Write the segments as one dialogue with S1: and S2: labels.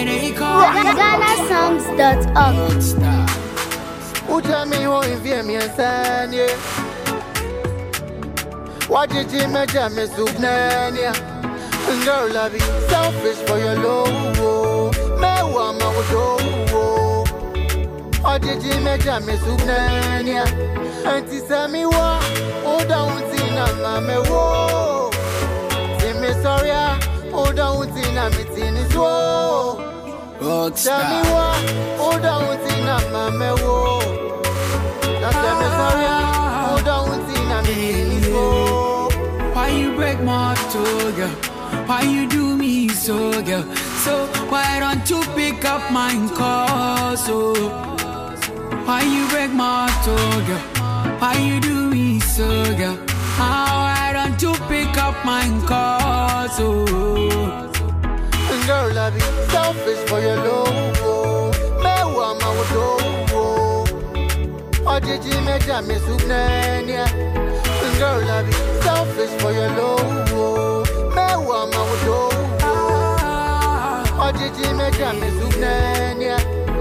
S1: and they call
S2: GhanaSongs.org.
S3: Uja mi ho invie mi ensanye. Wajiji meja me subnania. Girl, I be selfish for your love. Me wama wudo. Wajiji meja me subnania. Anti sami wa oda untina mame wo. Say me sorry, oda untina mitini so. Tell me what, oda untina mame wo. Tell me sorry, oda untina mitini so.
S1: Why you break my heart, oh girl? Why you do me so, girl? So why don't you pick up my call, so? Why you break my heart, oh girl? Why you do me so, girl? Why don't you pick up my call, so?
S3: Girl, I be selfish for your love. Me wama wudo. Ojiji meja me subnania. Girl, I be selfish for your love. Me wama wudo. Ojiji meja me subnania.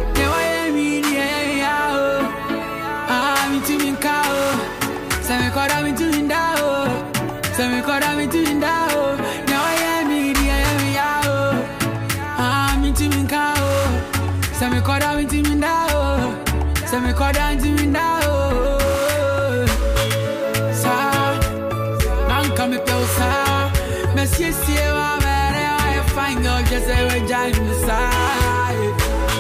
S1: Just say we're driving the side.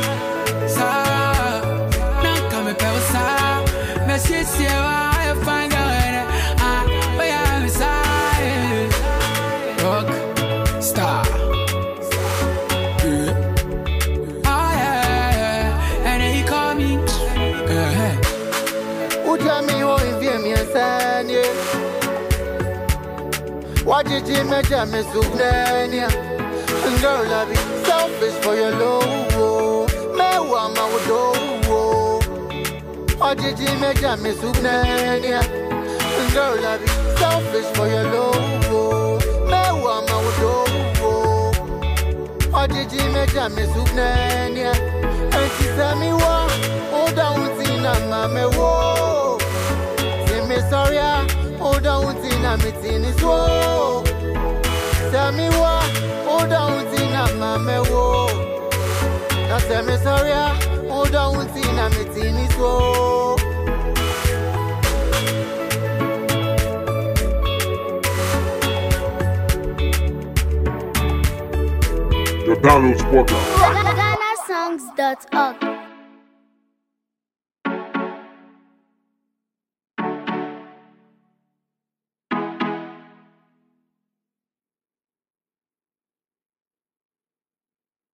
S1: Now come and pay side. Messy, see why I find out. We are inside. Rock star. Oh yeah, and then he call me.
S3: Uja mi ho invie mi ensanye. Wajiji meja me subnania. Girl, I be selfish for your love. Me wama wudo. Ojiji meja me subnania. Girl, I be selfish for your love. Me wama wudo. Ojiji meja me subnania. Anti sami wa oda untina mame wo. Say me sorry, oda untina mitini so. Tell me what, oda untina mame wo. Now tell me sorry, oda untina mitini so.
S4: The Download Sport.
S2: GhanaSongs.org.